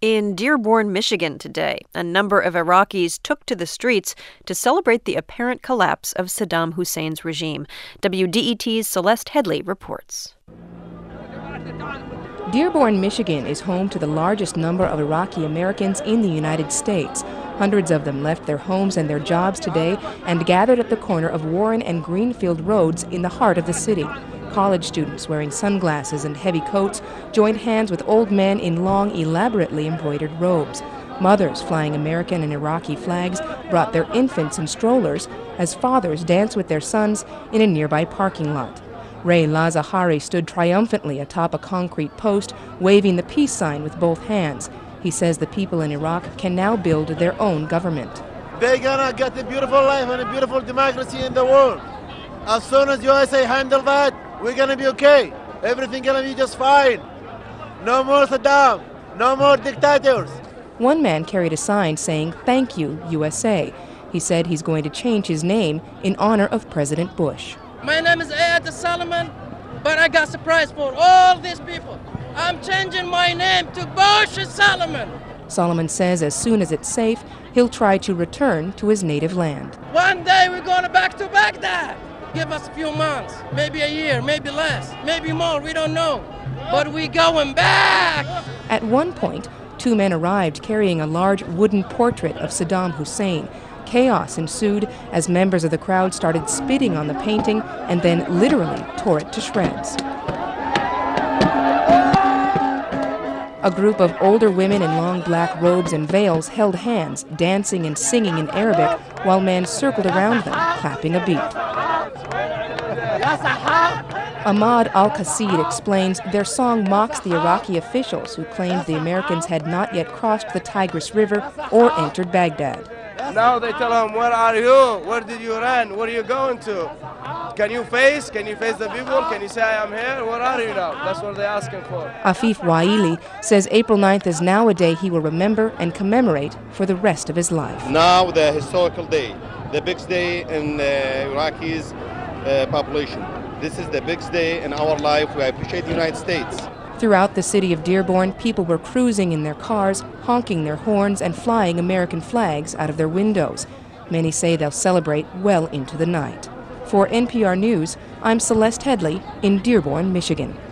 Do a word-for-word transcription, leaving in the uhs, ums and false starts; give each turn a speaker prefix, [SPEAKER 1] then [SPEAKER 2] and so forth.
[SPEAKER 1] In Dearborn, Michigan today, a number of Iraqis took to the streets to celebrate the apparent collapse of Saddam Hussein's regime. W D E T's Celeste Headley reports.
[SPEAKER 2] Dearborn, Michigan is home to the largest number of Iraqi Americans in the United States. Hundreds of them left their homes and their jobs today and gathered at the corner of Warren and Greenfield roads in the heart of the city. College students wearing sunglasses and heavy coats joined hands with old men in long, elaborately embroidered robes. Mothers flying American and Iraqi flags brought their infants in strollers as fathers danced with their sons in a nearby parking lot. Ray Lazahari stood triumphantly atop a concrete post, waving the peace sign with both hands. He says the people in Iraq can now build their own government.
[SPEAKER 3] They're gonna get a beautiful life and a beautiful democracy in the world. As soon as U S A handle that, we're gonna be okay. Everything gonna be just fine. No more Saddam. No more dictators.
[SPEAKER 2] One man carried a sign saying, "Thank you, U S A." He said he's going to change his name in honor of President Bush.
[SPEAKER 4] My name is Ayad Solomon, but I got surprise for all these people. I'm changing my name to Bush Solomon.
[SPEAKER 2] Solomon says as soon as it's safe, he'll try to return to his native land.
[SPEAKER 4] One day we're going back to Baghdad. Give us a few months, maybe a year, maybe less, maybe more, we don't know. But we going back!
[SPEAKER 2] At one point, two men arrived carrying a large wooden portrait of Saddam Hussein. Chaos ensued as members of the crowd started spitting on the painting and then literally tore it to shreds. A group of older women in long black robes and veils held hands, dancing and singing in Arabic, while men circled around them, clapping a beat. Ahmad Al-Qasid explains their song mocks the Iraqi officials who claimed the Americans had not yet crossed the Tigris River or entered Baghdad.
[SPEAKER 5] Now they tell them, where are you? Where did you run? Where are you going to? Can you face? Can you face the people? Can you say I am here? Where are you now? That's what they're asking for.
[SPEAKER 2] Afif Waili says April ninth is now a day he will remember and commemorate for the rest of his life.
[SPEAKER 6] Now the historical day, the biggest day in uh, Iraqi's uh, population. This is the biggest day in our life. We appreciate the United States.
[SPEAKER 2] Throughout the city of Dearborn, people were cruising in their cars, honking their horns, and flying American flags out of their windows. Many say they'll celebrate well into the night. For N P R News, I'm Celeste Headley in Dearborn, Michigan.